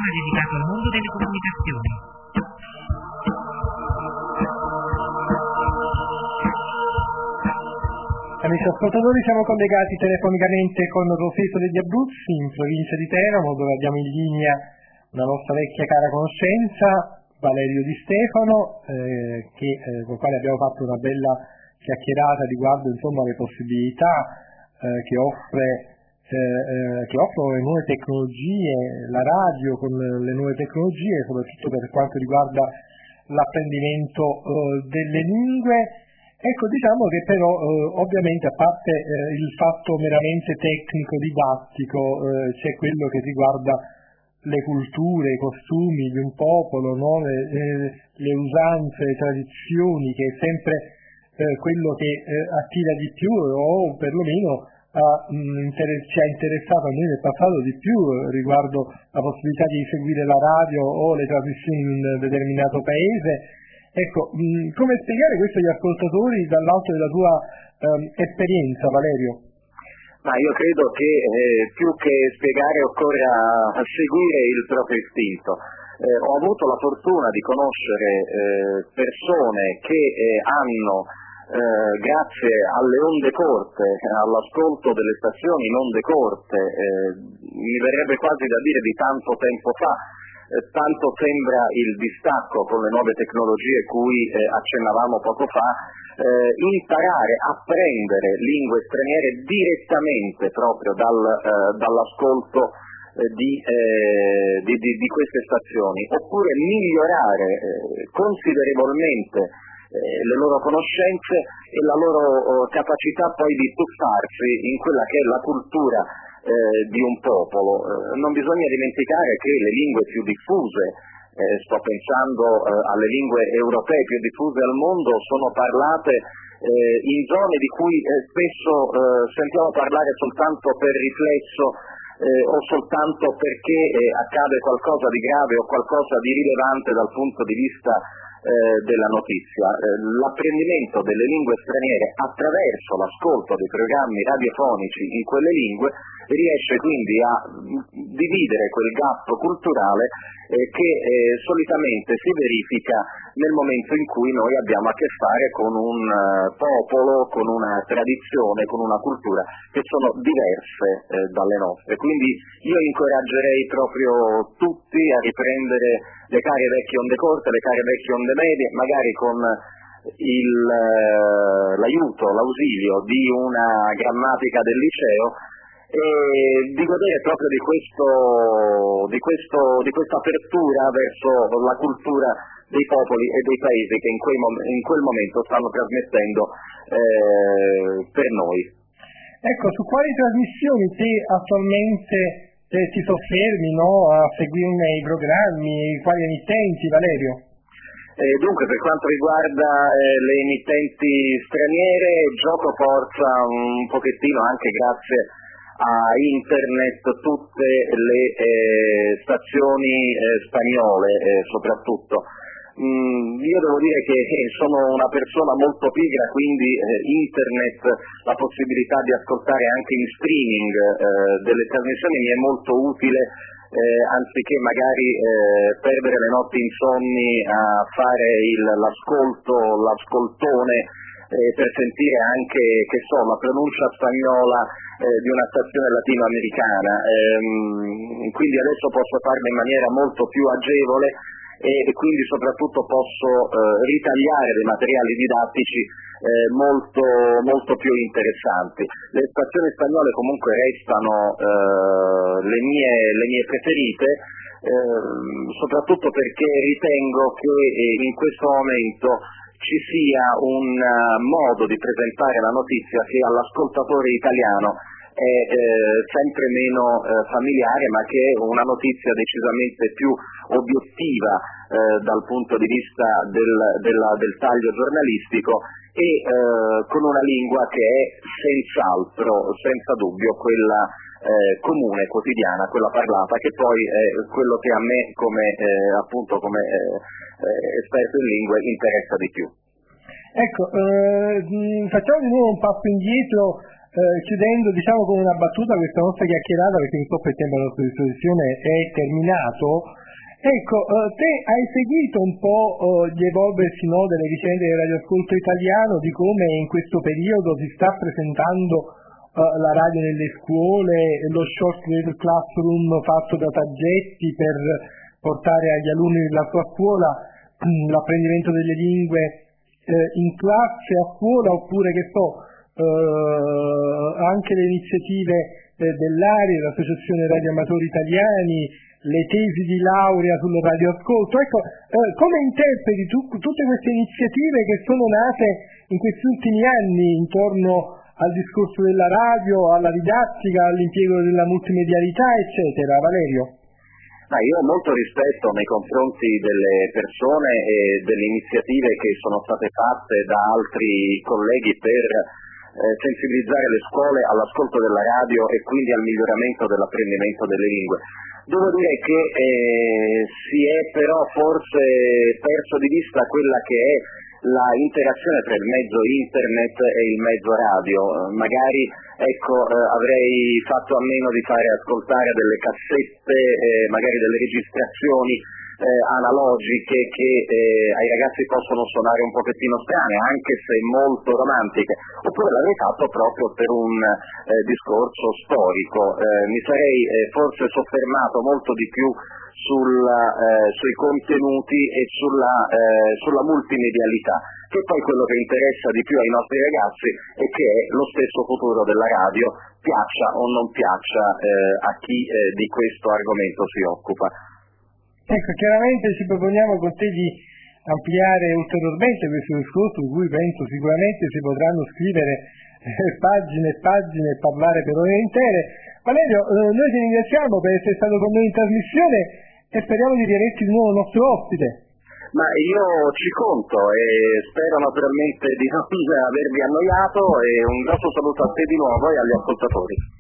programma dedicato al mondo delle comunicazioni. Amici ascoltatori, siamo collegati telefonicamente con Roseto degli Abruzzi, in provincia di Teramo, dove abbiamo in linea una nostra vecchia cara conoscenza, Valerio Di Stefano, con il quale abbiamo fatto una bella chiacchierata riguardo insomma le possibilità che offrono le nuove tecnologie, la radio con le nuove tecnologie, soprattutto per quanto riguarda l'apprendimento delle lingue. Ecco, diciamo che però ovviamente, a parte il fatto meramente tecnico-didattico, c'è quello che riguarda le culture, i costumi di un popolo, no? Le usanze, le tradizioni, che è sempre quello che attira di più, o perlomeno ci ha interessato a noi nel passato di più riguardo la possibilità di seguire la radio o le trasmissioni in un determinato paese. Ecco, come spiegare questo agli ascoltatori dall'alto della tua esperienza, Valerio? Ma io credo che più che spiegare occorra seguire il proprio istinto. Ho avuto la fortuna di conoscere persone che hanno, grazie alle onde corte, all'ascolto delle stazioni in onde corte, mi verrebbe quasi da dire di tanto tempo fa, tanto sembra il distacco con le nuove tecnologie cui accennavamo poco fa, imparare a apprendere lingue straniere direttamente proprio dall'ascolto di queste stazioni, oppure migliorare considerevolmente le loro conoscenze e la loro capacità poi di tuffarsi in quella che è la cultura di un popolo. Non bisogna dimenticare che le lingue più diffuse, sto pensando alle lingue europee più diffuse al mondo, sono parlate in zone di cui spesso sentiamo parlare soltanto per riflesso o soltanto perché accade qualcosa di grave o qualcosa di rilevante dal punto di vista della notizia. L'apprendimento delle lingue straniere attraverso l'ascolto dei programmi radiofonici in quelle lingue riesce quindi a dividere quel gap culturale che solitamente si verifica nel momento in cui noi abbiamo a che fare con un popolo, con una tradizione, con una cultura che sono diverse dalle nostre. Quindi io incoraggerei proprio tutti a riprendere le care vecchie onde corte, le care vecchie onde medie, magari con l'ausilio di una grammatica del liceo, e di godere proprio di questa apertura verso la cultura dei popoli e dei paesi che in quel momento stanno trasmettendo per noi. Ecco, su quali trasmissioni te attualmente ti soffermi, no, a seguire i programmi, quali emittenti, Valerio? Dunque, per quanto riguarda le emittenti straniere, gioco forza un pochettino anche grazie a internet tutte le stazioni spagnole soprattutto. Io devo dire che sono una persona molto pigra, quindi internet, la possibilità di ascoltare anche in streaming delle trasmissioni mi è molto utile, anziché magari perdere le notti insonni a fare l'ascoltone per sentire anche, che so, la pronuncia spagnola di una stazione latinoamericana. Quindi adesso posso farlo in maniera molto più agevole e quindi soprattutto posso ritagliare dei materiali didattici molto, molto più interessanti. Le stazioni spagnole comunque restano le mie preferite, soprattutto perché ritengo che in questo momento ci sia un modo di presentare la notizia che all'ascoltatore italiano è sempre meno familiare, ma che è una notizia decisamente più obiettiva dal punto di vista del taglio giornalistico e con una lingua che è senz'altro, senza dubbio, quella comune, quotidiana, quella parlata, che poi è quello che a me come esperto in lingue interessa di più. Ecco, facciamo di nuovo un passo indietro, chiudendo con una battuta questa nostra chiacchierata, perché purtroppo il tempo a nostra disposizione è terminato. Ecco, te hai seguito un po' gli evolversi delle vicende del radioascolto italiano, di come in questo periodo si sta presentando la radio nelle scuole, lo short wave classroom fatto da Taggetti per portare agli alunni della sua scuola l'apprendimento delle lingue in classe, a scuola, oppure anche le iniziative dell'ARI, l'Associazione Radioamatori Italiani, le tesi di laurea sul radioascolto. Ecco, come interpreti tutte queste iniziative che sono nate in questi ultimi anni intorno al discorso della radio, alla didattica, all'impiego della multimedialità, eccetera? Valerio? Io ho molto rispetto nei confronti delle persone e delle iniziative che sono state fatte da altri colleghi per sensibilizzare le scuole all'ascolto della radio e quindi al miglioramento dell'apprendimento delle lingue. Devo dire che si è però forse perso di vista quella che è la interazione tra il mezzo internet e il mezzo radio. Magari avrei fatto a meno di fare ascoltare delle cassette, magari delle registrazioni analogiche che ai ragazzi possono suonare un pochettino strane, anche se molto romantiche, oppure l'avrei fatto proprio per un discorso storico. Mi sarei forse soffermato molto di più sui contenuti e sulla multimedialità, che poi quello che interessa di più ai nostri ragazzi e che è lo stesso futuro della radio, piaccia o non piaccia a chi di questo argomento si occupa. Ecco, chiaramente ci proponiamo con te di ampliare ulteriormente questo discorso, su cui penso sicuramente si potranno scrivere pagine e pagine e parlare per ore intere. Valerio, noi ti ringraziamo per essere stato con noi in trasmissione e speriamo di riaverti di nuovo nostro ospite. Ma io ci conto e spero naturalmente di non avervi annoiato, e un grosso saluto a te di nuovo e agli ascoltatori.